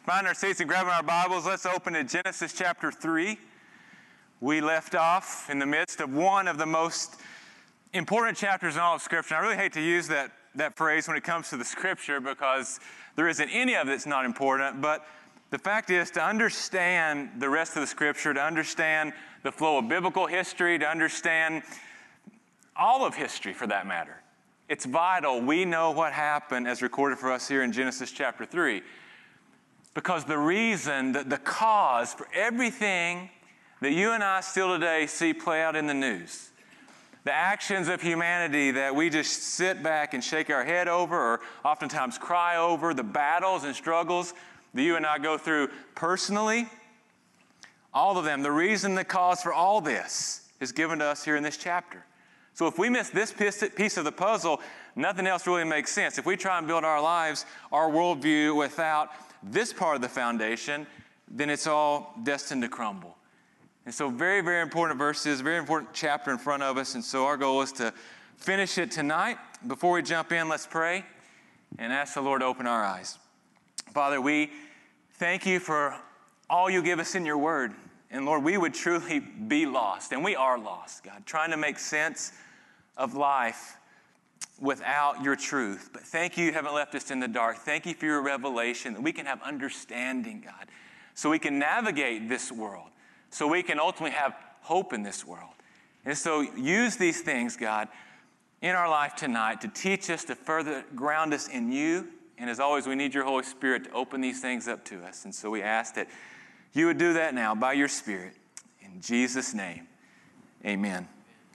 Finding our seats and grabbing our Bibles, let's open to Genesis chapter 3. We left off in the midst of one of the most important chapters in all of Scripture. And I really hate to use that phrase when it comes to the Scripture because there isn't any of it that's not important. But the fact is, to understand the rest of the Scripture, to understand the flow of biblical history, to understand all of history for that matter, it's vital we know what happened as recorded for us here in Genesis chapter 3. Because the reason, the cause for everything that you and I still today see play out in the news, the actions of humanity that we just sit back and shake our head over or oftentimes cry over, the battles and struggles that you and I go through personally, all of them, the reason, the cause for all this is given to us here in this chapter. So if we miss this piece of the puzzle, nothing else really makes sense. If we try and build our lives, our worldview without this part of the foundation, then it's all destined to crumble. And so very, very important verses, very important chapter in front of us. And so our goal is to finish it tonight. Before we jump in, let's pray and ask the Lord to open our eyes. Father, we thank you for all you give us in your word. And Lord, we would truly be lost, and we are lost, God, trying to make sense of life without your truth. But thank you haven't left us in the dark. Thank you for your revelation, that we can have understanding, God, so we can navigate this world, so we can ultimately have hope in this world. And so use these things, God, in our life tonight to teach us, to further ground us in you. And as always, we need your Holy Spirit to open these things up to us. And so we ask that you would do that now by your Spirit. In Jesus' name, amen.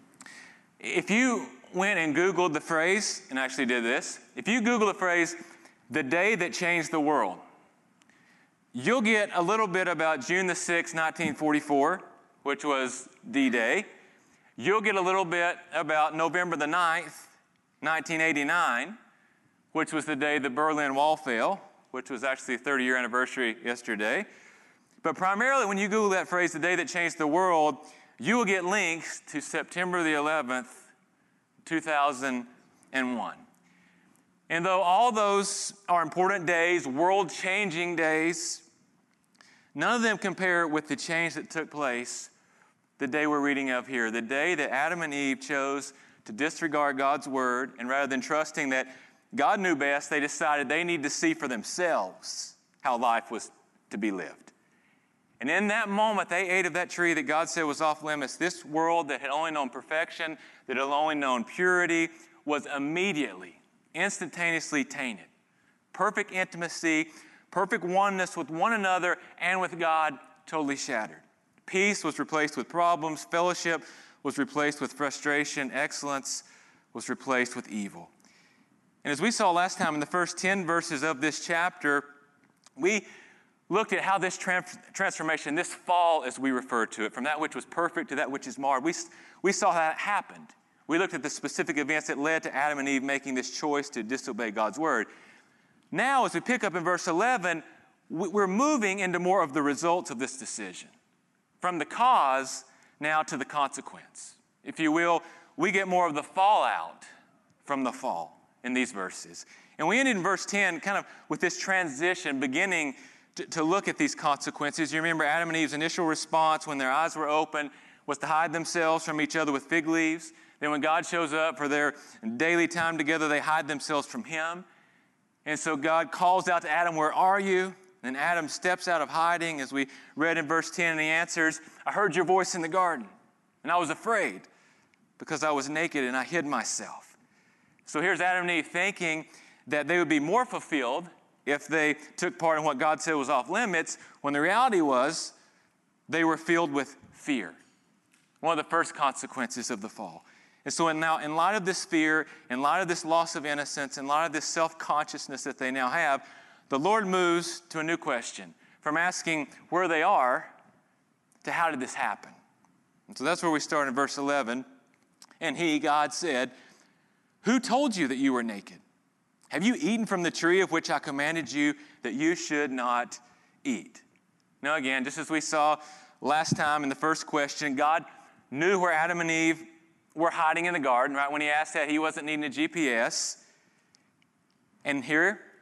If you went and Googled the phrase, and actually did this, if you Google the phrase, the day that changed the world, you'll get a little bit about June the 6th, 1944, which was D-Day. You'll get a little bit about November the 9th, 1989, which was the day the Berlin Wall fell, which was actually the 30-year anniversary yesterday. But primarily when you Google that phrase, the day that changed the world, you will get links to September the 11th, 2001. And though all those are important days, world-changing days, none of them compare with the change that took place the day we're reading of here, the day that Adam and Eve chose to disregard God's word, and rather than trusting that God knew best, they decided they need to see for themselves how life was to be lived. And in that moment, they ate of that tree that God said was off limits. This world that had only known perfection, that had only known purity, was immediately, instantaneously tainted. Perfect intimacy, perfect oneness with one another and with God totally shattered. Peace was replaced with problems. Fellowship was replaced with frustration. Excellence was replaced with evil. And as we saw last time in the first 10 verses of this chapter, we looked at how this transformation, this fall as we refer to it, from that which was perfect to that which is marred, we saw how it happened. We looked at the specific events that led to Adam and Eve making this choice to disobey God's word. Now, as we pick up in verse 11, we're moving into more of the results of this decision. From the cause now to the consequence. If you will, we get more of the fallout from the fall in these verses. And we ended in verse 10 kind of with this transition beginning to look at these consequences. You remember Adam and Eve's initial response when their eyes were open was to hide themselves from each other with fig leaves. Then when God shows up for their daily time together, they hide themselves from Him. And so God calls out to Adam, "Where are you?" And Adam steps out of hiding, as we read in verse 10, and he answers, "I heard your voice in the garden, and I was afraid because I was naked and I hid myself." So here's Adam and Eve thinking that they would be more fulfilled if they took part in what God said was off limits, when the reality was they were filled with fear. One of the first consequences of the fall. And so now, in light of this fear, in light of this loss of innocence, in light of this self-consciousness that they now have, the Lord moves to a new question. From asking where they are to how did this happen? And so that's where we start in verse 11. And He, God, said, "Who told you that you were naked? Have you eaten from the tree of which I commanded you that you should not eat?" Now again, just as we saw last time in the first question, God knew where Adam and Eve were hiding in the garden, right? When He asked that, He wasn't needing a GPS. And here,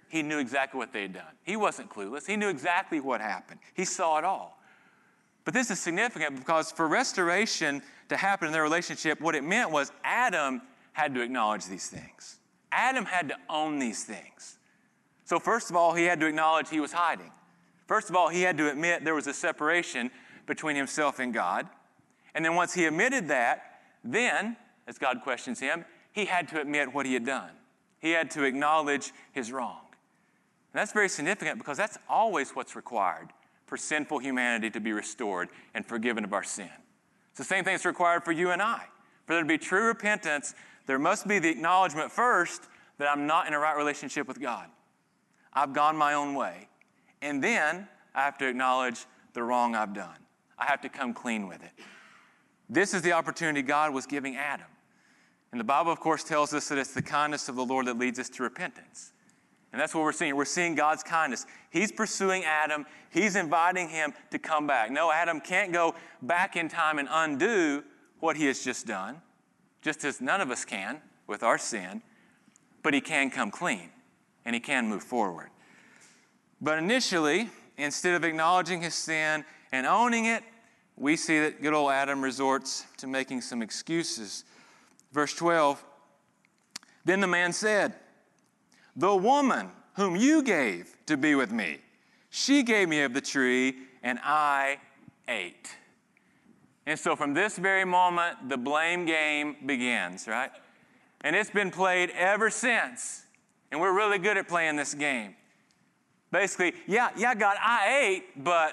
he knew exactly what they had done. He wasn't clueless. He knew exactly what happened. He saw it all. But this is significant because for restoration to happen in their relationship, what it meant was Adam had to acknowledge these things. Adam had to own these things. So first of all, he had to acknowledge he was hiding. First of all, he had to admit there was a separation between himself and God. And then once he admitted that, then, as God questions him, he had to admit what he had done. He had to acknowledge his wrong. And that's very significant because that's always what's required for sinful humanity to be restored and forgiven of our sin. It's the same thing that's required for you and I. For there to be true repentance, there must be the acknowledgement first that I'm not in a right relationship with God. I've gone my own way. And then I have to acknowledge the wrong I've done. I have to come clean with it. This is the opportunity God was giving Adam. And the Bible, of course, tells us that it's the kindness of the Lord that leads us to repentance. And that's what we're seeing. We're seeing God's kindness. He's pursuing Adam. He's inviting him to come back. No, Adam can't go back in time and undo what he has just done, just as none of us can with our sin, but he can come clean and he can move forward. But initially, instead of acknowledging his sin and owning it, we see that good old Adam resorts to making some excuses. Verse 12, then the man said, the woman whom you gave to be with me, she gave me of the tree and I ate. And so from this very moment, the blame game begins, right? And it's been played ever since. And we're really good at playing this game. Basically, yeah, God, I ate, but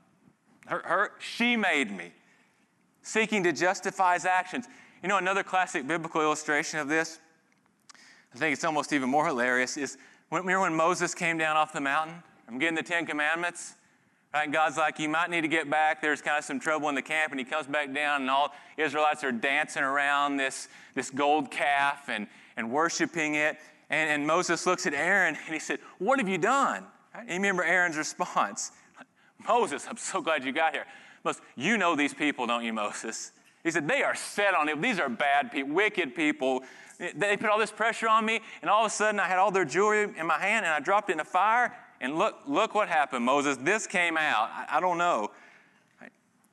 she made me. Seeking to justify his actions. You know, another classic biblical illustration of this, I think it's almost even more hilarious, is remember when Moses came down off the mountain? I'm getting the 10 Commandments. Right? And God's like, you might need to get back. There's kind of some trouble in the camp. And he comes back down, and all Israelites are dancing around this gold calf and worshiping it. And Moses looks at Aaron, and he said, what have you done? Right? And you remember Aaron's response. Moses, I'm so glad you got here. You know these people, don't you, Moses? He said, they are set on it. These are bad people, wicked people. They put all this pressure on me, and all of a sudden I had all their jewelry in my hand, and I dropped it in a fire, and look what happened, Moses. This came out. I don't know. Right?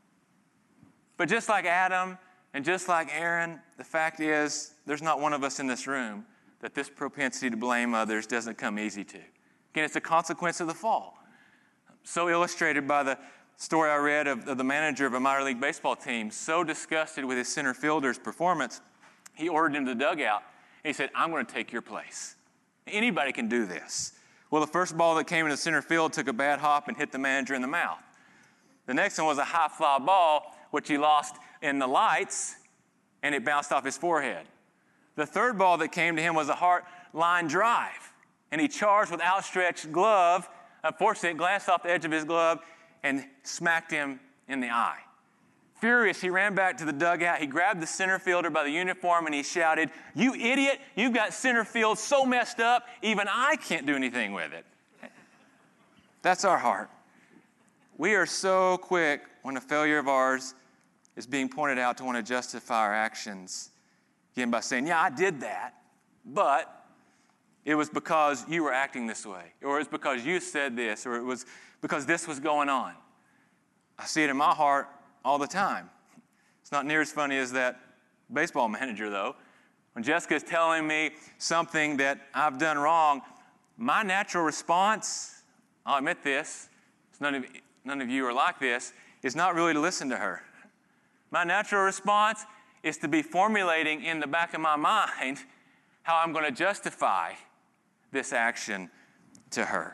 But just like Adam and just like Aaron, the fact is there's not one of us in this room that this propensity to blame others doesn't come easy to. Again, it's a consequence of the fall. So illustrated by the story I read of the manager of a minor league baseball team, so disgusted with his center fielder's performance, he ordered him to the dugout, and he said, I'm going to take your place. Anybody can do this. Well, the first ball that came into center field took a bad hop and hit the manager in the mouth. The next one was a high fly ball, which he lost in the lights, and it bounced off his forehead. The third ball that came to him was a hard line drive, and he charged with outstretched glove. Unfortunately, it glanced off the edge of his glove and smacked him in the eye. Furious, he ran back to the dugout. He grabbed the center fielder by the uniform and he shouted, you idiot, you've got center field so messed up, even I can't do anything with it. That's our heart. We are so quick when a failure of ours is being pointed out to want to justify our actions. Again, by saying, yeah, I did that, but it was because you were acting this way, or it was because you said this, or it was because this was going on. I see it in my heart all the time. It's not near as funny as that baseball manager, though. When Jessica's telling me something that I've done wrong, my natural response, I'll admit this, none of you are like this, is not really to listen to her. My natural response is to be formulating in the back of my mind how I'm going to justify this action to her.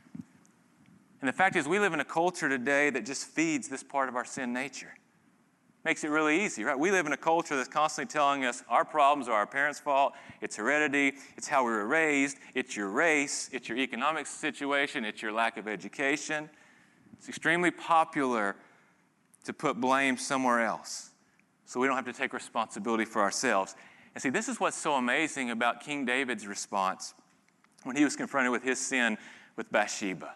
And the fact is, we live in a culture today that just feeds this part of our sin nature. Makes it really easy, right? We live in a culture that's constantly telling us our problems are our parents' fault, it's heredity, it's how we were raised, it's your race, it's your economic situation, it's your lack of education. It's extremely popular to put blame somewhere else so we don't have to take responsibility for ourselves. And see, this is what's so amazing about King David's response when he was confronted with his sin with Bathsheba.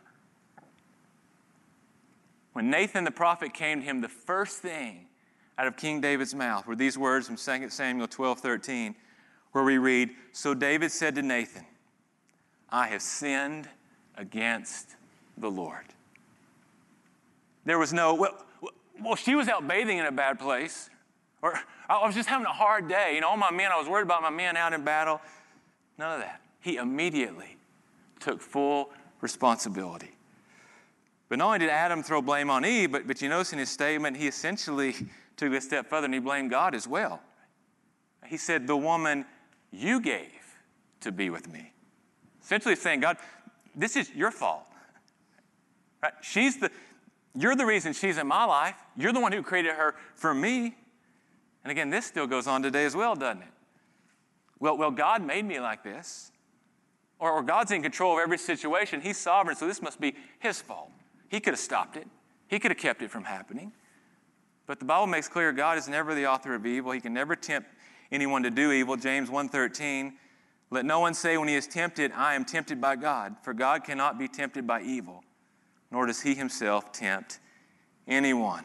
When Nathan the prophet came to him, the first thing out of King David's mouth were these words from 2 Samuel 12:13, where we read, so David said to Nathan, I have sinned against the Lord. There was no, well, she was out bathing in a bad place. Or I was just having a hard day. All my men, I was worried about my men out in battle. None of that. He immediately took full responsibility. But not only did Adam throw blame on Eve, but you notice in his statement, he essentially took it a step further and he blamed God as well. He said, the woman you gave to be with me. Essentially saying, God, this is your fault. Right? You're the reason she's in my life. You're the one who created her for me. And again, this still goes on today as well, doesn't it? Well, God made me like this. Or God's in control of every situation. He's sovereign, so this must be his fault. He could have stopped it. He could have kept it from happening. But the Bible makes clear God is never the author of evil. He can never tempt anyone to do evil. James 1:13, let no one say when he is tempted, I am tempted by God. For God cannot be tempted by evil, nor does he himself tempt anyone.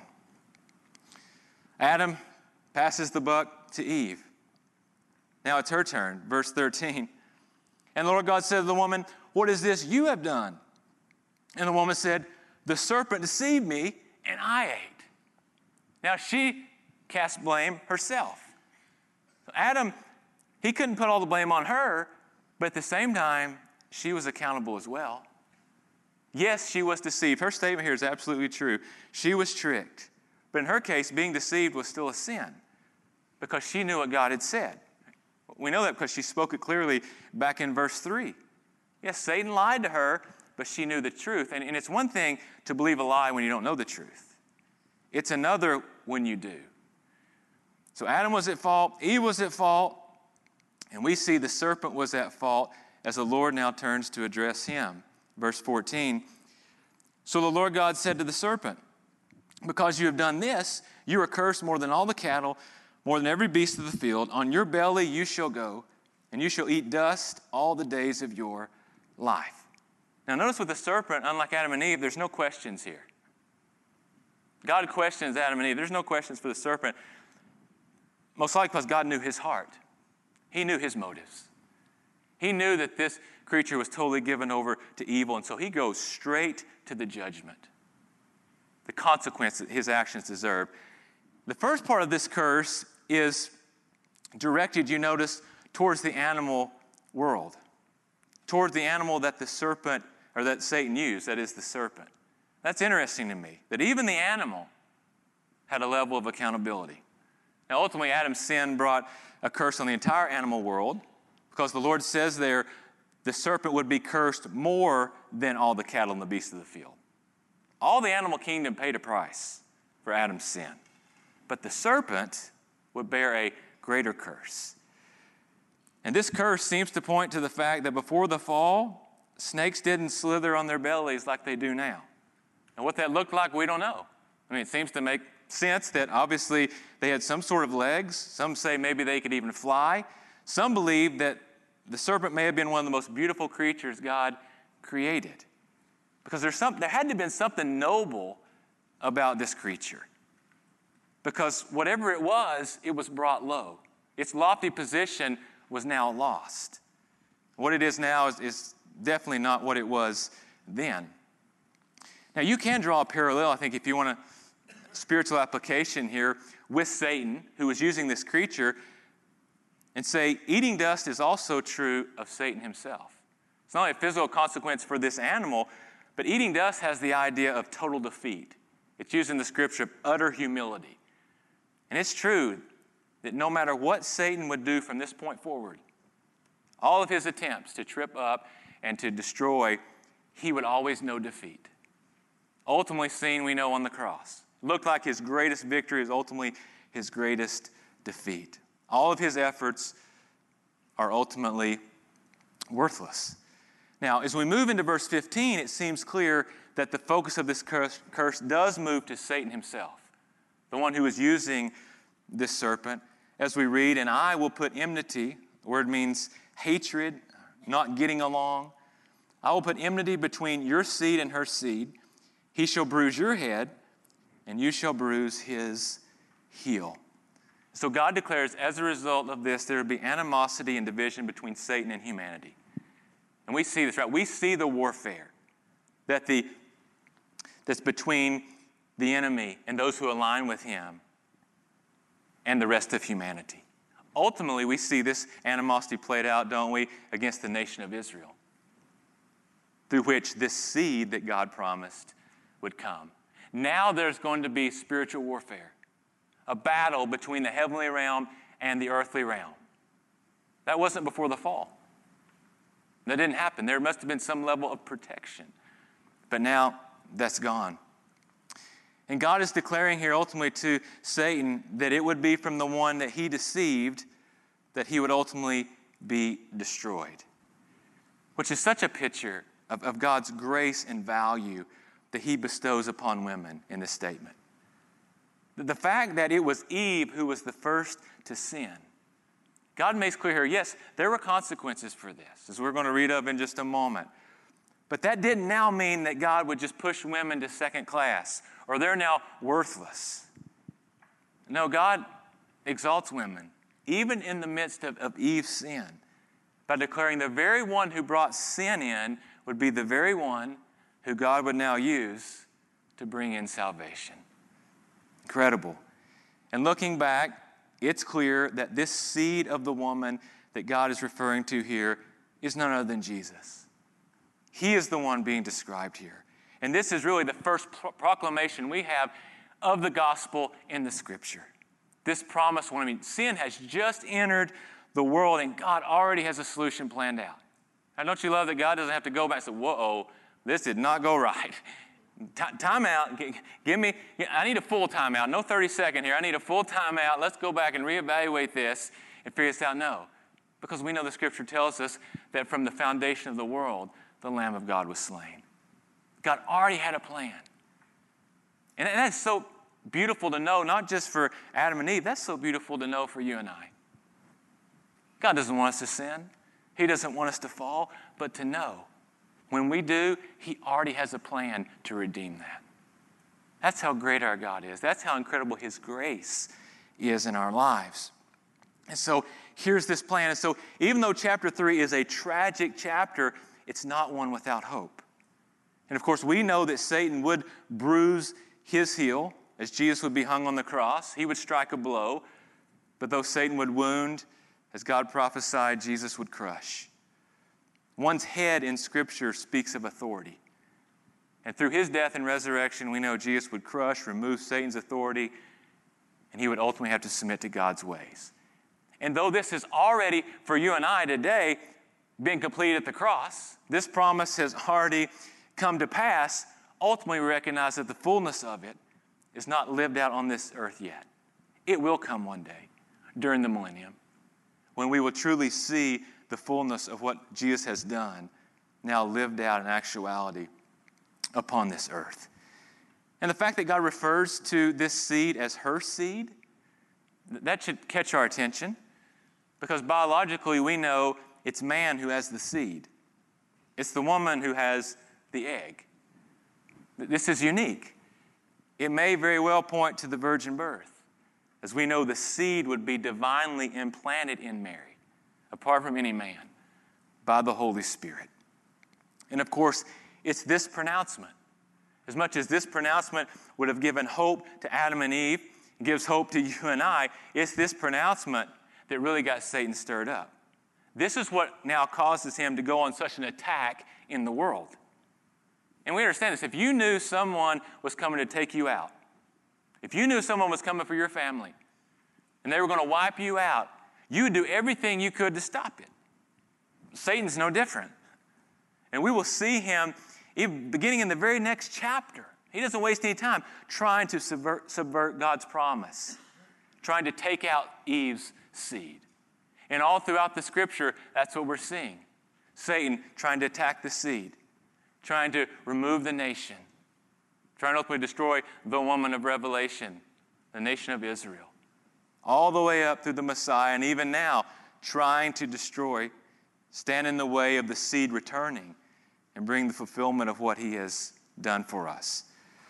Adam passes the buck to Eve. Now it's her turn. Verse 13. And the Lord God said to the woman, what is this you have done? And the woman said, the serpent deceived me, and I ate. Now she cast blame herself. Adam, he couldn't put all the blame on her, but at the same time, she was accountable as well. Yes, she was deceived. Her statement here is absolutely true. She was tricked. But in her case, being deceived was still a sin because she knew what God had said. We know that because she spoke it clearly back in verse 3. Yes, Satan lied to her, but she knew the truth. And it's one thing to believe a lie when you don't know the truth. It's another when you do. So Adam was at fault, Eve was at fault, and we see the serpent was at fault as the Lord now turns to address him. Verse 14, so the Lord God said to the serpent, because you have done this, you are cursed more than all the cattle, more than every beast of the field. On your belly you shall go, and you shall eat dust all the days of your life. Now notice with the serpent, unlike Adam and Eve, there's no questions here. God questions Adam and Eve. There's no questions for the serpent. Most likely because God knew his heart. He knew his motives. He knew that this creature was totally given over to evil, and so he goes straight to the judgment, the consequence that his actions deserve. The first part of this curse is directed, you notice, towards the animal world, towards the animal that the serpent, or that Satan used, that is the serpent. That's interesting to me, that even the animal had a level of accountability. Now, ultimately, Adam's sin brought a curse on the entire animal world because the Lord says there the serpent would be cursed more than all the cattle and the beasts of the field. All the animal kingdom paid a price for Adam's sin. But the serpent would bear a greater curse. And this curse seems to point to the fact that before the fall, snakes didn't slither on their bellies like they do now. And what that looked like, we don't know. I mean, it seems to make sense that obviously they had some sort of legs. Some say maybe they could even fly. Some believe that the serpent may have been one of the most beautiful creatures God created. Because there had to have been something noble about this creature. Because whatever it was brought low. Its lofty position was now lost. What it is now is definitely not what it was then. Now, you can draw a parallel, I think, if you want a spiritual application here with Satan, who was using this creature, and say eating dust is also true of Satan himself. It's not only a physical consequence for this animal, but eating dust has the idea of total defeat. It's used in the scripture of utter humility. And it's true that no matter what Satan would do from this point forward, all of his attempts to trip up and to destroy, he would always know defeat. Ultimately seen, we know, on the cross. Looked like his greatest victory is ultimately his greatest defeat. All of his efforts are ultimately worthless. Now, as we move into verse 15, it seems clear that the focus of this curse does move to Satan himself, the one who is using this serpent. As we read, and I will put enmity, the word means hatred, not getting along. I will put enmity between your seed and her seed. He shall bruise your head, and you shall bruise his heel. So God declares, as a result of this, there will be animosity and division between Satan and humanity. And we see this, right? We see the warfare that's between the enemy and those who align with him and the rest of humanity. Ultimately, we see this animosity played out, don't we, against the nation of Israel, through which this seed that God promised would come. Now there's going to be spiritual warfare, a battle between the heavenly realm and the earthly realm. That wasn't before the fall. That didn't happen. There must have been some level of protection. But now that's gone. And God is declaring here ultimately to Satan that it would be from the one that he deceived that he would ultimately be destroyed, which is such a picture of God's grace and value that he bestows upon women in this statement. The fact that it was Eve who was the first to sin, God makes clear here, yes, there were consequences for this, as we're going to read of in just a moment. But that didn't now mean that God would just push women to second class, or they're now worthless. No, God exalts women, even in the midst of Eve's sin, by declaring the very one who brought sin in would be the very one who God would now use to bring in salvation. Incredible. And looking back, it's clear that this seed of the woman that God is referring to here is none other than Jesus. He is the one being described here. And this is really the first proclamation we have of the gospel in the Scripture. This promised one. I mean, sin has just entered the world, and God already has a solution planned out. Now, don't you love that God doesn't have to go back and say, whoa, this did not go right. Time out. Give me, I need a full time out. No 30-second here. I need a full time out. Let's go back and reevaluate this and figure this out. No, because we know the Scripture tells us that from the foundation of the world, the Lamb of God was slain. God already had a plan. And that's so beautiful to know, not just for Adam and Eve. That's so beautiful to know for you and I. God doesn't want us to sin. He doesn't want us to fall, but to know when we do, he already has a plan to redeem that. That's how great our God is. That's how incredible his grace is in our lives. And so here's this plan. And so even though chapter 3 is a tragic chapter, it's not one without hope. And of course, we know that Satan would bruise his heel as Jesus would be hung on the cross. He would strike a blow. But though Satan would wound, as God prophesied, Jesus would crush. One's head in Scripture speaks of authority. And through his death and resurrection, we know Jesus would crush, remove Satan's authority, and he would ultimately have to submit to God's ways. And though this is already, for you and I today, been completed at the cross, this promise has already come to pass, ultimately we recognize that the fullness of it is not lived out on this earth yet. It will come one day during the millennium when we will truly see the fullness of what Jesus has done now lived out in actuality upon this earth. And the fact that God refers to this seed as her seed, that should catch our attention, because biologically we know it's man who has the seed. It's the woman who has the egg. This is unique. It may very well point to the virgin birth, as we know the seed would be divinely implanted in Mary, apart from any man, by the Holy Spirit. And of course, it's this pronouncement. As much as this pronouncement would have given hope to Adam and Eve, and gives hope to you and I, it's this pronouncement that really got Satan stirred up. This is what now causes him to go on such an attack in the world. And we understand this. If you knew someone was coming to take you out, if you knew someone was coming for your family, and they were going to wipe you out, you would do everything you could to stop it. Satan's no different. And we will see him, even beginning in the very next chapter. He doesn't waste any time trying to subvert God's promise, trying to take out Eve's seed. And all throughout the Scripture, that's what we're seeing. Satan trying to attack the seed, trying to remove the nation, trying to ultimately destroy the woman of Revelation, the nation of Israel. All the way up through the Messiah, and even now, trying to destroy, stand in the way of the seed returning and bring the fulfillment of what he has done for us.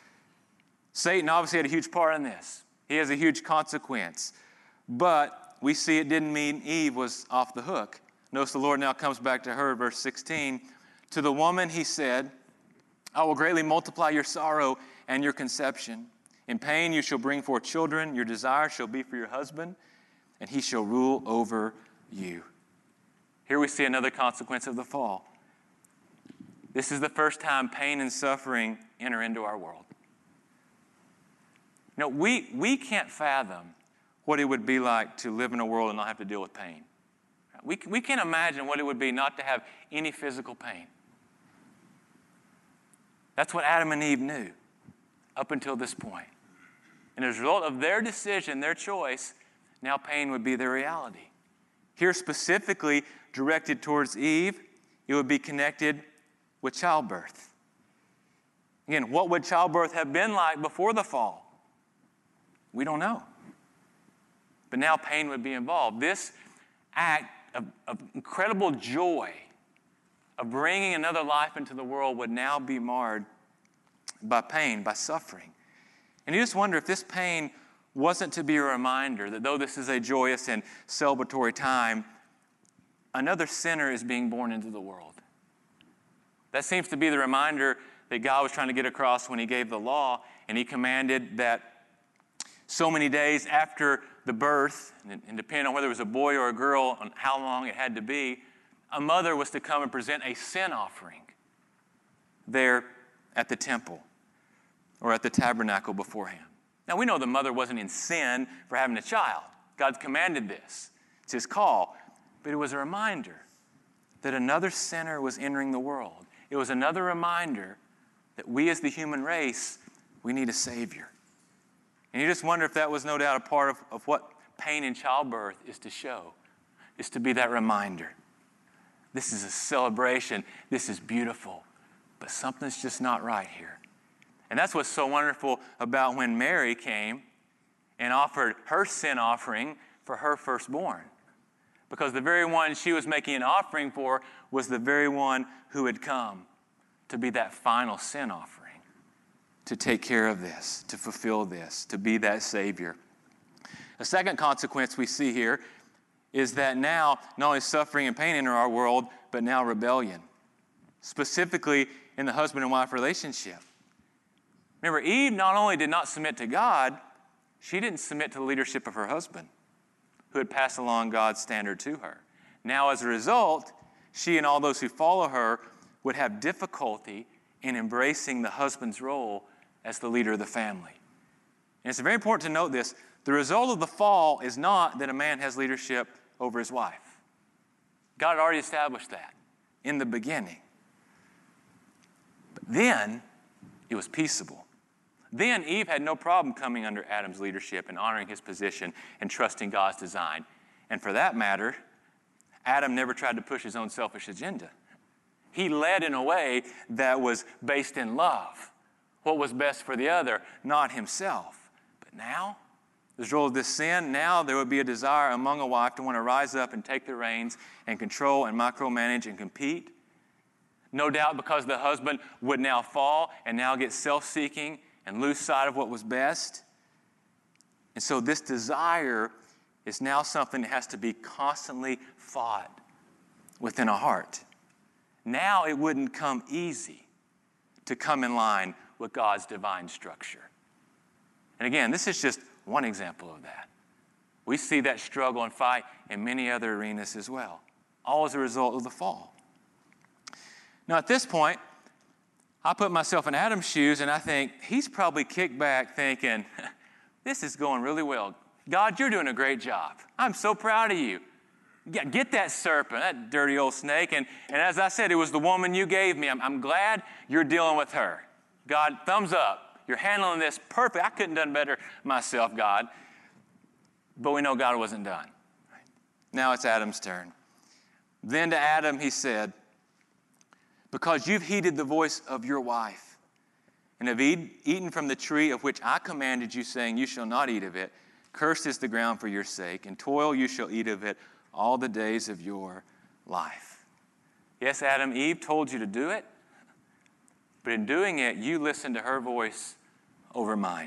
Satan obviously had a huge part in this. He has a huge consequence. But we see it didn't mean Eve was off the hook. Notice the Lord now comes back to her, verse 16. To the woman he said, I will greatly multiply your sorrow and your conception. In pain you shall bring forth children. Your desire shall be for your husband, and he shall rule over you. Here we see another consequence of the fall. This is the first time pain and suffering enter into our world. You know, we can't fathom what it would be like to live in a world and not have to deal with pain. We can't imagine what it would be not to have any physical pain. That's what Adam and Eve knew up until this point. And as a result of their decision, their choice, now pain would be their reality. Here specifically directed towards Eve, it would be connected with childbirth. Again, what would childbirth have been like before the fall? We don't know. But now pain would be involved. This act of incredible joy of bringing another life into the world would now be marred by pain, by suffering. And you just wonder if this pain wasn't to be a reminder that though this is a joyous and celebratory time, another sinner is being born into the world. That seems to be the reminder that God was trying to get across when he gave the law, and he commanded that so many days after the birth, and depending on whether it was a boy or a girl, on how long it had to be, a mother was to come and present a sin offering there at the temple or at the tabernacle beforehand. Now, we know the mother wasn't in sin for having a child. God's commanded this. It's his call. But it was a reminder that another sinner was entering the world. It was another reminder that we as the human race, we need a Savior. And you just wonder if that was no doubt a part of what pain in childbirth is to show, is to be that reminder. This is a celebration. This is beautiful. But something's just not right here. And that's what's so wonderful about when Mary came and offered her sin offering for her firstborn. Because the very one she was making an offering for was the very one who had come to be that final sin offering, to take care of this, to fulfill this, to be that Savior. A second consequence we see here is that now not only suffering and pain enter our world, but now rebellion, specifically in the husband and wife relationship. Remember, Eve not only did not submit to God, she didn't submit to the leadership of her husband, who had passed along God's standard to her. Now, as a result, she and all those who follow her would have difficulty in embracing the husband's role as the leader of the family. And it's very important to note this. The result of the fall is not that a man has leadership over his wife. God had already established that in the beginning. But then it was peaceable. Then Eve had no problem coming under Adam's leadership and honoring his position and trusting God's design. And for that matter, Adam never tried to push his own selfish agenda. He led in a way that was based in love. What was best for the other, not himself. But now, as a result of this sin, now there would be a desire among a wife to want to rise up and take the reins and control and micromanage and compete. No doubt because the husband would now fall and now get self-seeking and lose sight of what was best. And so this desire is now something that has to be constantly fought within a heart. Now it wouldn't come easy to come in line with God's divine structure. And again, this is just one example of that. We see that struggle and fight in many other arenas as well, all as a result of the fall. Now at this point, I put myself in Adam's shoes and I think he's probably kicked back thinking, this is going really well. God, you're doing a great job. I'm so proud of you. Yeah, get that serpent, that dirty old snake. And as I said, it was the woman you gave me. I'm glad you're dealing with her. God, thumbs up. You're handling this perfect. I couldn't have done better myself, God. But we know God wasn't done. Now it's Adam's turn. Then to Adam he said, because you've heeded the voice of your wife and have eaten from the tree of which I commanded you, saying, you shall not eat of it. Cursed is the ground for your sake, and toil you shall eat of it all the days of your life. Yes, Adam, Eve told you to do it, but in doing it, you listened to her voice over mine.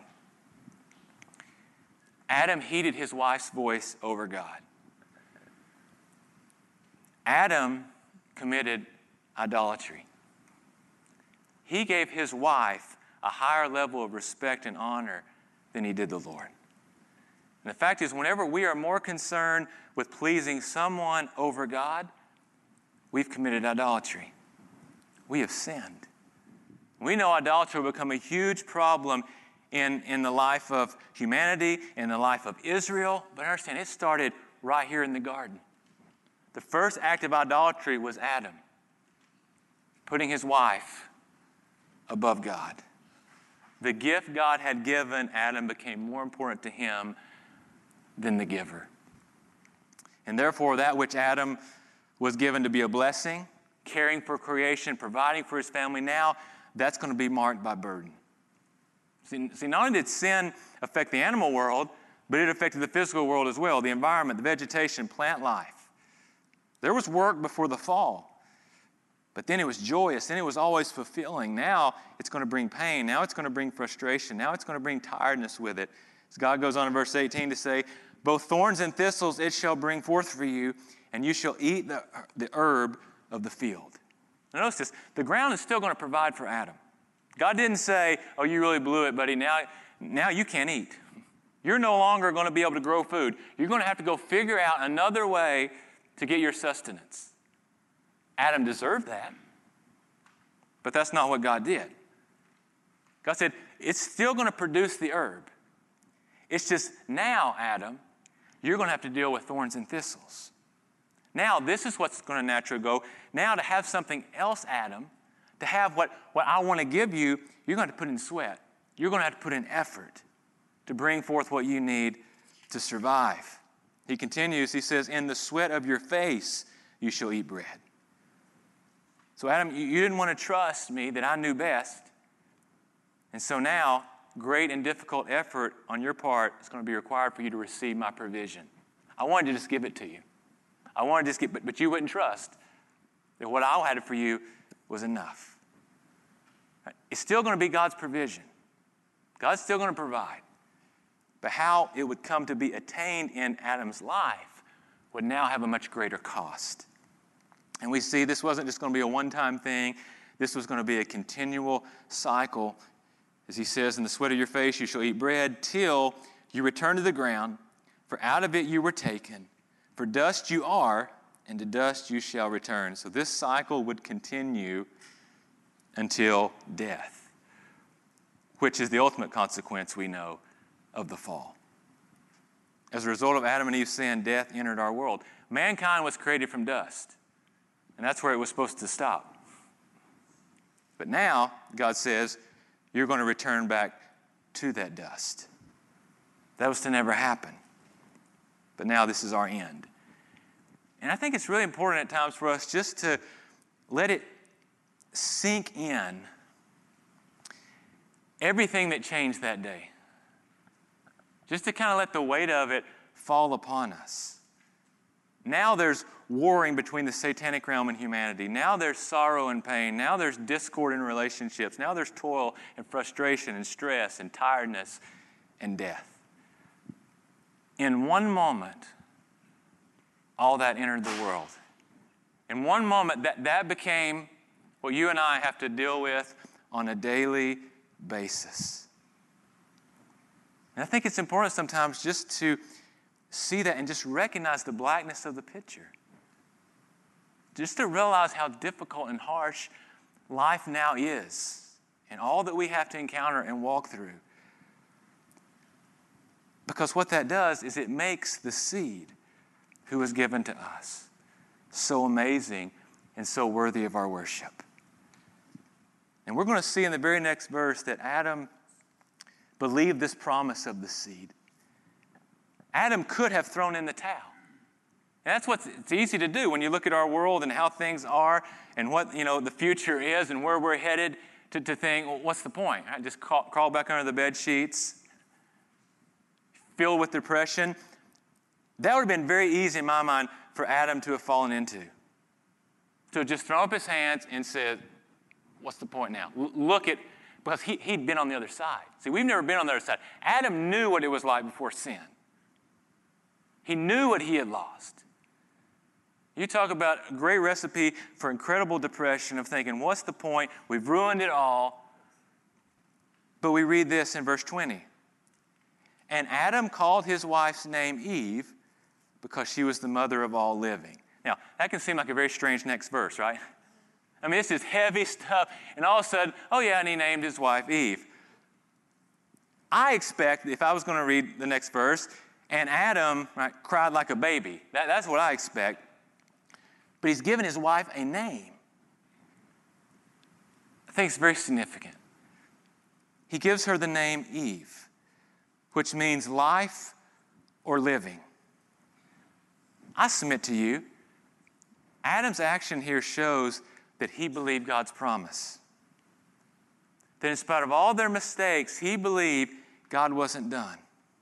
Adam heeded his wife's voice over God. Adam committed idolatry. He gave his wife a higher level of respect and honor than he did the Lord. And the fact is, whenever we are more concerned with pleasing someone over God, we've committed idolatry. We have sinned. We know idolatry will become a huge problem in the life of humanity, in the life of Israel. But understand, it started right here in the garden. The first act of idolatry was Adam, putting his wife above God. The gift God had given Adam became more important to him than the giver. And therefore, that which Adam was given to be a blessing, caring for creation, providing for his family, now that's going to be marked by burden. See, not only did sin affect the animal world, but it affected the physical world as well, the environment, the vegetation, plant life. There was work before the fall, but then it was joyous, then it was always fulfilling. Now it's going to bring pain. Now it's going to bring frustration. Now it's going to bring tiredness with it. As God goes on in verse 18 to say, both thorns and thistles it shall bring forth for you, and you shall eat the herb of the field. Now notice this, the ground is still going to provide for Adam. God didn't say, oh, you really blew it, buddy. Now you can't eat. You're no longer going to be able to grow food. You're going to have to go figure out another way to get your sustenance. Adam deserved that. But that's not what God did. God said, it's still going to produce the herb. It's just now, Adam, you're going to have to deal with thorns and thistles. Now, this is what's going to naturally go. Now, to have something else, Adam, to have what I want to give you, you're going to have to put in sweat. You're going to have to put in effort to bring forth what you need to survive. He continues, he says, in the sweat of your face you shall eat bread. So Adam, you didn't want to trust me that I knew best. And so now, great and difficult effort on your part is going to be required for you to receive my provision. I wanted to just give it to you. I wanted to just give, but you wouldn't trust that what I had for you was enough. It's still going to be God's provision. God's still going to provide. But how it would come to be attained in Adam's life would now have a much greater cost. And we see this wasn't just going to be a one-time thing. This was going to be a continual cycle. As he says, in the sweat of your face you shall eat bread till you return to the ground, for out of it you were taken. For dust you are, and to dust you shall return. So this cycle would continue until death, which is the ultimate consequence, we know, of the fall. As a result of Adam and Eve's sin, death entered our world. Mankind was created from dust, and that's where it was supposed to stop. But now, God says, you're going to return back to that dust. That was to never happen. But now this is our end. And I think it's really important at times for us just to let it sink in everything that changed that day. Just to kind of let the weight of it fall upon us. Now there's warring between the satanic realm and humanity. Now there's sorrow and pain. Now there's discord in relationships. Now there's toil and frustration and stress and tiredness and death. In one moment, all that entered the world. In one moment, that became what you and I have to deal with on a daily basis. And I think it's important sometimes just to see that and just recognize the blackness of the picture. Just to realize how difficult and harsh life now is and all that we have to encounter and walk through. Because what that does is it makes the seed who was given to us so amazing and so worthy of our worship. And we're going to see in the very next verse that Adam believed this promise of the seed. Adam could have thrown in the towel. And that's it's easy to do when you look at our world and how things are and what the future is and where we're headed to think, well, what's the point? I just crawl back under the bed sheets, filled with depression. That would have been very easy in my mind for Adam to have fallen into. To just throw up his hands and say, what's the point now? Look at, because he'd been on the other side. See, we've never been on the other side. Adam knew what it was like before sin. He knew what he had lost. You talk about a great recipe for incredible depression of thinking, what's the point? We've ruined it all. But we read this in verse 20. And Adam called his wife's name Eve because she was the mother of all living. Now, that can seem like a very strange next verse, right? I mean, this is heavy stuff. And all of a sudden, oh yeah, and he named his wife Eve. I expect, if I was going to read the next verse, and Adam cried like a baby. That's what I expect. But he's given his wife a name. I think it's very significant. He gives her the name Eve, which means life or living. I submit to you, Adam's action here shows that he believed God's promise. That in spite of all their mistakes, he believed God wasn't done.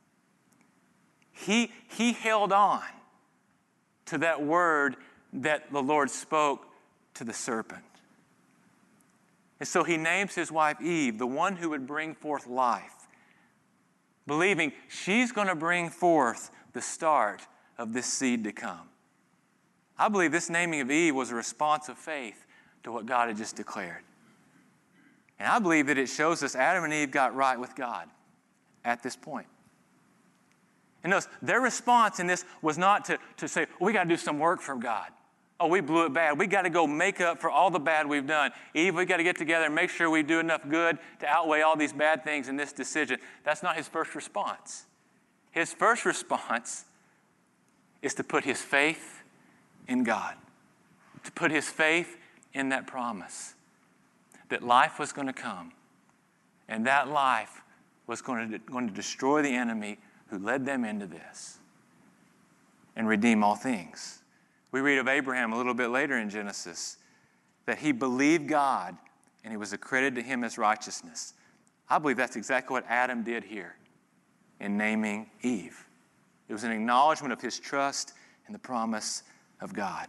He held on to that word that the Lord spoke to the serpent. And so he names his wife Eve, the one who would bring forth life, believing she's going to bring forth the start of this seed to come. I believe this naming of Eve was a response of faith to what God had just declared. And I believe that it shows us Adam and Eve got right with God at this point. And notice, their response in this was not to say, we got to do some work for God. Oh, we blew it bad. We got to go make up for all the bad we've done. Eve, we got to get together and make sure we do enough good to outweigh all these bad things in this decision. That's not his first response. His first response is to put his faith in God, to put his faith in that promise that life was going to come, and that life was going to destroy the enemy who led them into this and redeem all things. We read of Abraham a little bit later in Genesis that he believed God and it was accredited to him as righteousness. I believe that's exactly what Adam did here in naming Eve. It was an acknowledgement of his trust in the promise of God.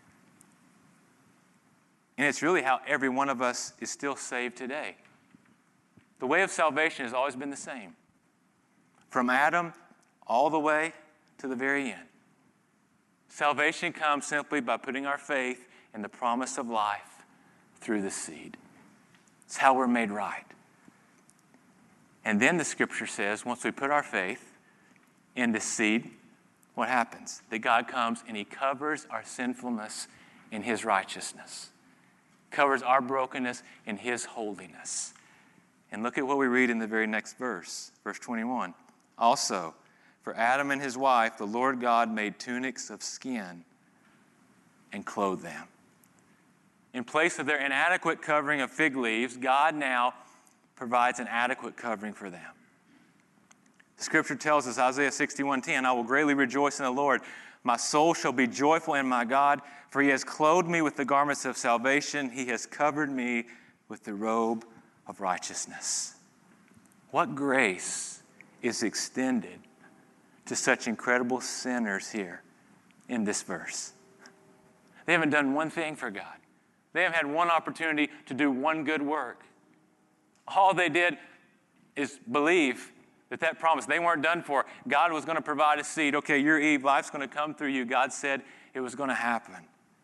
And it's really how every one of us is still saved today. The way of salvation has always been the same. From Adam all the way to the very end. Salvation comes simply by putting our faith in the promise of life through the seed. It's how we're made right. And then the scripture says, once we put our faith in this seed, what happens? That God comes and he covers our sinfulness in his righteousness. Covers our brokenness in his holiness. And look at what we read in the very next verse, verse 21. Also, for Adam and his wife, the Lord God made tunics of skin and clothed them. In place of their inadequate covering of fig leaves, God now provides an adequate covering for them. The scripture tells us, Isaiah 61:10, I will greatly rejoice in the Lord. My soul shall be joyful in my God, for he has clothed me with the garments of salvation. He has covered me with the robe of righteousness. What grace is extended to such incredible sinners here in this verse? They haven't done one thing for God. They haven't had one opportunity to do one good work. All they did is believe that promise they weren't done for. God was going to provide a seed. Okay, you're Eve. Life's going to come through you. God said it was going to happen.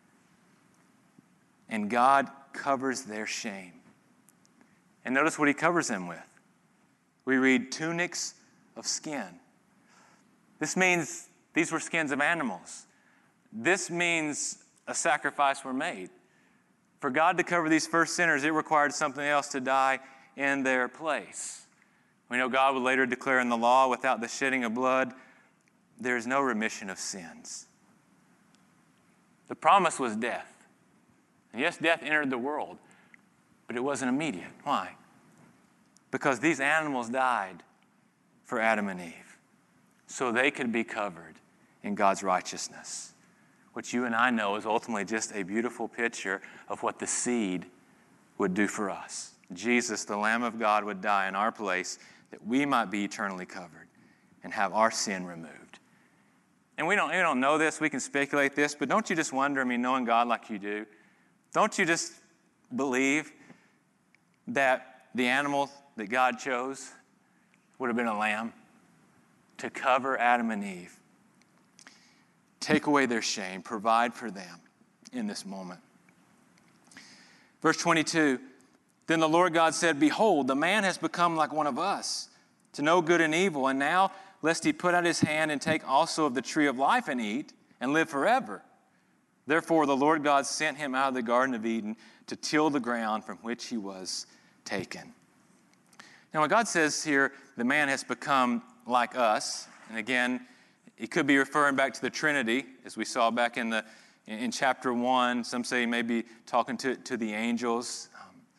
And God covers their shame. And notice what he covers them with. We read tunics of skin. This means these were skins of animals. This means a sacrifice were made. For God to cover these first sinners, it required something else to die in their place. We know God would later declare in the law, without the shedding of blood, there is no remission of sins. The promise was death. And yes, death entered the world, but it wasn't immediate. Why? Because these animals died for Adam and Eve, so they could be covered in God's righteousness, which you and I know is ultimately just a beautiful picture of what the seed would do for us. Jesus, the Lamb of God, would die in our place that we might be eternally covered and have our sin removed. And we don't know this, we can speculate this, but don't you just wonder, knowing God like you do, don't you just believe that the animal that God chose would have been a lamb to cover Adam and Eve? take away their shame, provide for them in this moment. Verse 22, then the Lord God said, behold, the man has become like one of us, to know good and evil, and now lest he put out his hand and take also of the tree of life and eat, and live forever. Therefore the Lord God sent him out of the Garden of Eden to till the ground from which he was taken. Now when God says here, the man has become like us, and again, he could be referring back to the Trinity, as we saw back in chapter 1. Some say he may be talking to the angels.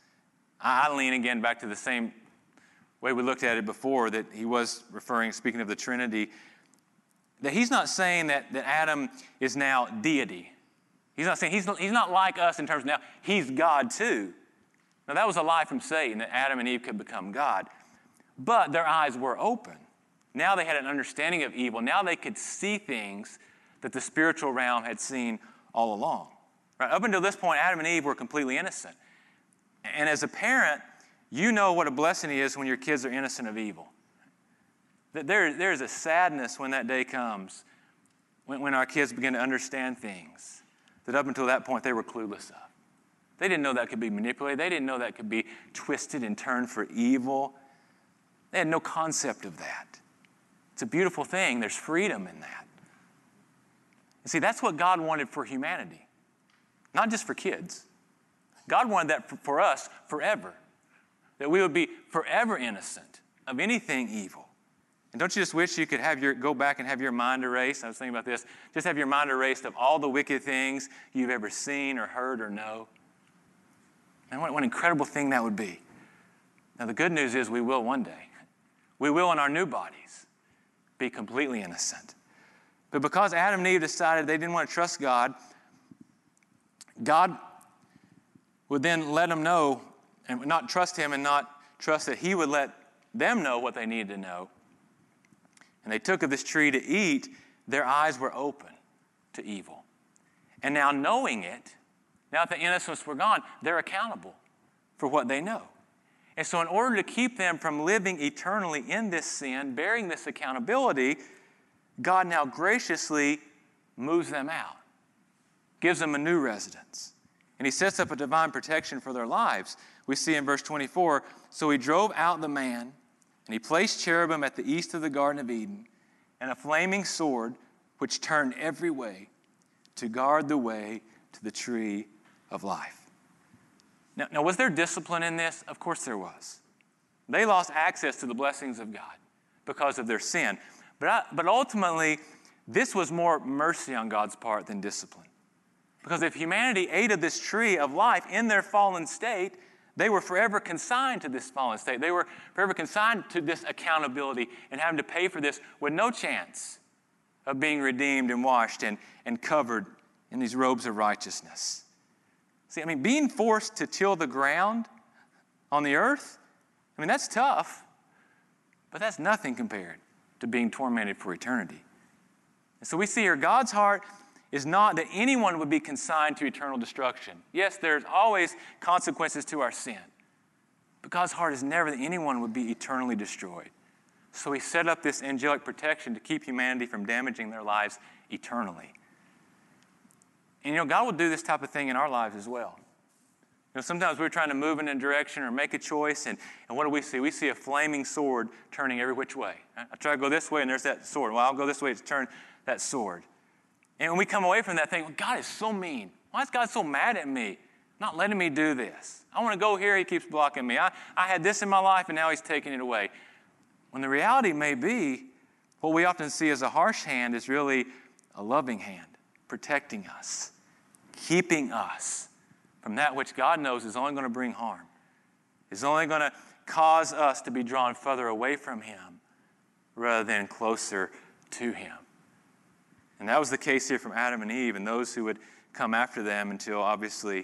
I lean again back to the same way we looked at it before, that he was speaking of the Trinity, that he's not saying that Adam is now deity. He's not saying, he's not like us in terms of now, he's God too. Now that was a lie from Satan, that Adam and Eve could become God. But their eyes were open. Now they had an understanding of evil. Now they could see things that the spiritual realm had seen all along. Right? Up until this point, Adam and Eve were completely innocent. And as a parent, you know what a blessing it is when your kids are innocent of evil. There is a sadness when that day comes, when our kids begin to understand things that up until that point they were clueless of. They didn't know that could be manipulated. They didn't know that could be twisted and turned for evil. They had no concept of that. It's a beautiful thing. There's freedom in that. And see, that's what God wanted for humanity, not just for kids. God wanted that for us forever, that we would be forever innocent of anything evil. And don't you just wish you could go back and have your mind erased? I was thinking about this. Just have your mind erased of all the wicked things you've ever seen or heard or know. And what an incredible thing that would be. Now, the good news is we will one day. We will in our new bodies be completely innocent. But because Adam and Eve decided they didn't want to trust God, God would then let them know and not trust him and not trust that he would let them know what they needed to know. And they took of this tree to eat, their eyes were open to evil. And now knowing it, now that the innocence were gone, they're accountable for what they know. And so in order to keep them from living eternally in this sin, bearing this accountability, God now graciously moves them out, gives them a new residence. And he sets up a divine protection for their lives. We see in verse 24, so he drove out the man, and he placed cherubim at the east of the Garden of Eden, and a flaming sword which turned every way to guard the way to the tree of life. Now, was there discipline in this? Of course there was. They lost access to the blessings of God because of their sin. But ultimately, this was more mercy on God's part than discipline. Because if humanity ate of this tree of life in their fallen state, they were forever consigned to this fallen state. They were forever consigned to this accountability and having to pay for this with no chance of being redeemed and washed and covered in these robes of righteousness. See, being forced to till the ground on the earth, that's tough, but that's nothing compared to being tormented for eternity. And so we see here, God's heart is not that anyone would be consigned to eternal destruction. Yes, there's always consequences to our sin, but God's heart is never that anyone would be eternally destroyed. So he set up this angelic protection to keep humanity from damaging their lives eternally. And God will do this type of thing in our lives as well. Sometimes we're trying to move in a direction or make a choice, and what do we see? We see a flaming sword turning every which way. I try to go this way, and there's that sword. Well, I'll go this way to turn that sword. And when we come away from that thing, God is so mean. Why is God so mad at me? Not letting me do this. I want to go here, he keeps blocking me. I had this in my life, and now he's taking it away. When the reality may be, what we often see as a harsh hand is really a loving hand, protecting us, keeping us from that which God knows is only going to bring harm, is only going to cause us to be drawn further away from him rather than closer to him. And that was the case here from Adam and Eve and those who would come after them until obviously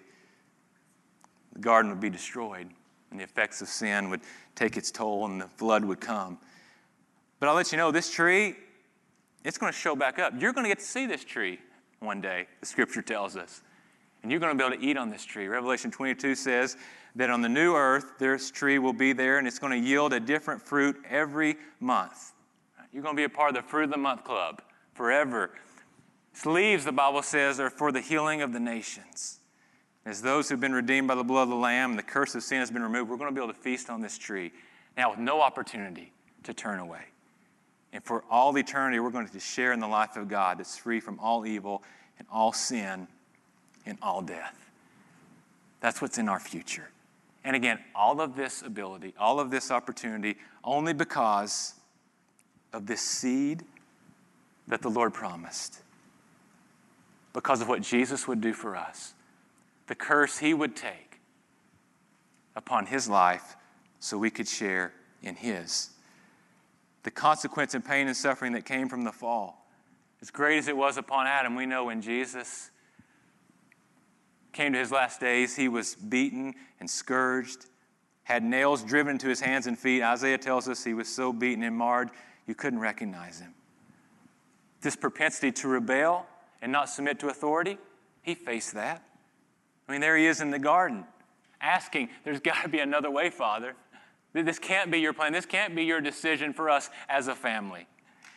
the garden would be destroyed and the effects of sin would take its toll and the flood would come. But I'll let you know, this tree, it's going to show back up. You're going to get to see this tree one day, the scripture tells us. And you're going to be able to eat on this tree. Revelation 22 says that on the new earth, this tree will be there, and it's going to yield a different fruit every month. You're going to be a part of the Fruit of the Month Club forever. Its leaves, the Bible says, are for the healing of the nations. As those who've been redeemed by the blood of the Lamb and the curse of sin has been removed, we're going to be able to feast on this tree now with no opportunity to turn away. And for all eternity, we're going to share in the life of God that's free from all evil and all sin and all death. That's what's in our future. And again, all of this ability, all of this opportunity, only because of this seed that the Lord promised. Because of what Jesus would do for us. The curse he would take upon his life so we could share in his. The consequence and pain and suffering that came from the fall. As great as it was upon Adam, we know when Jesus came to his last days, he was beaten and scourged, had nails driven into his hands and feet. Isaiah tells us he was so beaten and marred, you couldn't recognize him. This propensity to rebel and not submit to authority, he faced that. I mean, there he is in the garden, asking, there's got to be another way, Father. This can't be your plan. This can't be your decision for us as a family.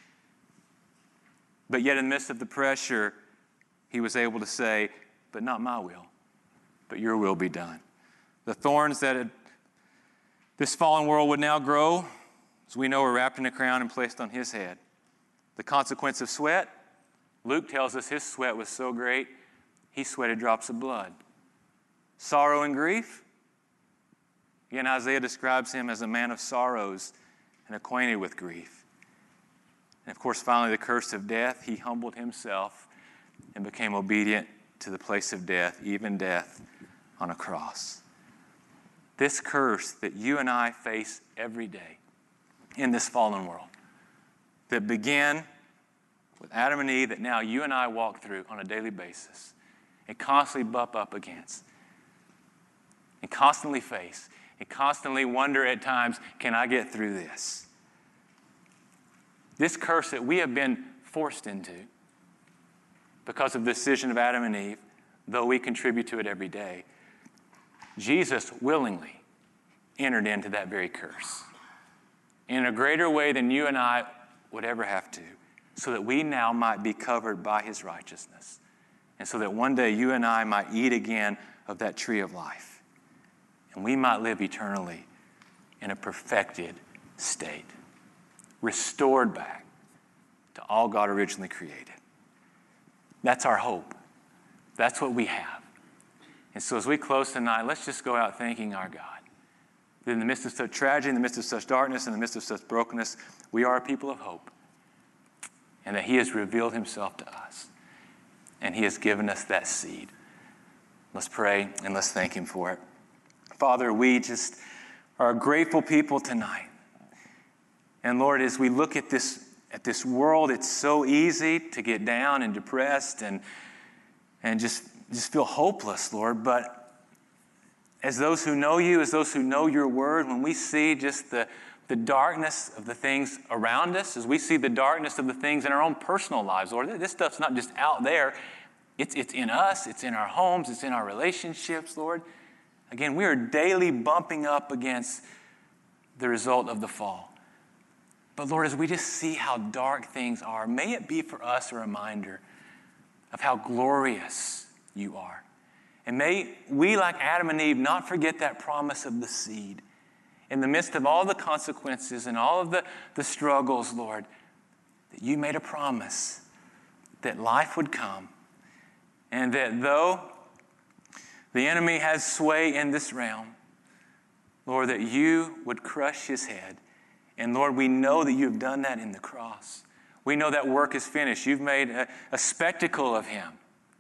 But yet in the midst of the pressure, he was able to say, but not my will, but your will be done. The thorns that this fallen world would now grow, as we know, are wrapped in a crown and placed on his head. The consequence of sweat, Luke tells us his sweat was so great, he sweated drops of blood. Sorrow and grief, again, Isaiah describes him as a man of sorrows and acquainted with grief. And of course, finally, the curse of death, he humbled himself and became obedient to the place of death, even death on a cross. This curse that you and I face every day in this fallen world, that began with Adam and Eve, that now you and I walk through on a daily basis and constantly bump up against and constantly face and constantly wonder at times, can I get through this? This curse that we have been forced into because of the decision of Adam and Eve, though we contribute to it every day, Jesus willingly entered into that very curse in a greater way than you and I would ever have to, so that we now might be covered by his righteousness, and so that one day you and I might eat again of that tree of life, and we might live eternally in a perfected state, restored back to all God originally created. That's our hope. That's what we have. And so as we close tonight, let's just go out thanking our God. That in the midst of such tragedy, in the midst of such darkness, in the midst of such brokenness, we are a people of hope. And that he has revealed himself to us. And he has given us that seed. Let's pray and let's thank him for it. Father, we just are a grateful people tonight. And Lord, as we look at this world, it's so easy to get down and depressed and just feel hopeless, Lord. But as those who know you, as those who know your word, when we see just the darkness of the things around us, as we see the darkness of the things in our own personal lives, Lord, this stuff's not just out there. It's in us. It's in our homes. It's in our relationships, Lord. Again, we are daily bumping up against the result of the fall. But Lord, as we just see how dark things are, may it be for us a reminder of how glorious you are. And may we, like Adam and Eve, not forget that promise of the seed. In the midst of all the consequences and all of the struggles, Lord, that you made a promise that life would come. And that though the enemy has sway in this realm, Lord, that you would crush his head. And Lord, we know that you've done that in the cross. We know that work is finished. You've made a spectacle of him.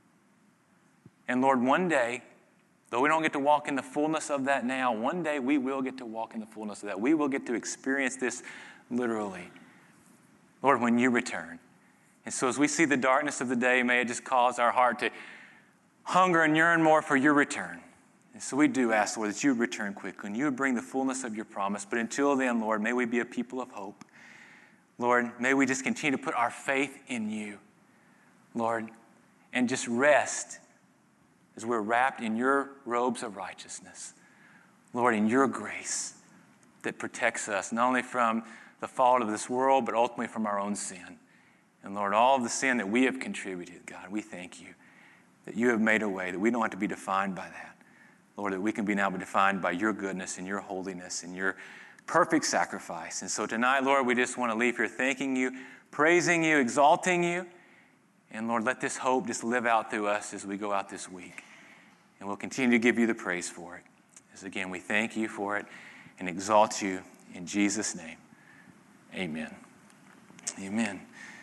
And Lord, one day, though we don't get to walk in the fullness of that now, one day we will get to walk in the fullness of that. We will get to experience this literally. Lord, when you return. And so as we see the darkness of the day, may it just cause our heart to hunger and yearn more for your return. And so we do ask, Lord, that you would return quickly and you would bring the fullness of your promise. But until then, Lord, may we be a people of hope. Lord, may we just continue to put our faith in you, Lord, and just rest as we're wrapped in your robes of righteousness. Lord, in your grace that protects us not only from the fault of this world, but ultimately from our own sin. And Lord, all of the sin that we have contributed, God, we thank you that you have made a way, that we don't have to be defined by that. Lord, that we can be now defined by your goodness and your holiness and your perfect sacrifice. And so tonight, Lord, we just want to leave here thanking you, praising you, exalting you. And Lord, let this hope just live out through us as we go out this week. And we'll continue to give you the praise for it. As again, we thank you for it and exalt you in Jesus' name. Amen. Amen.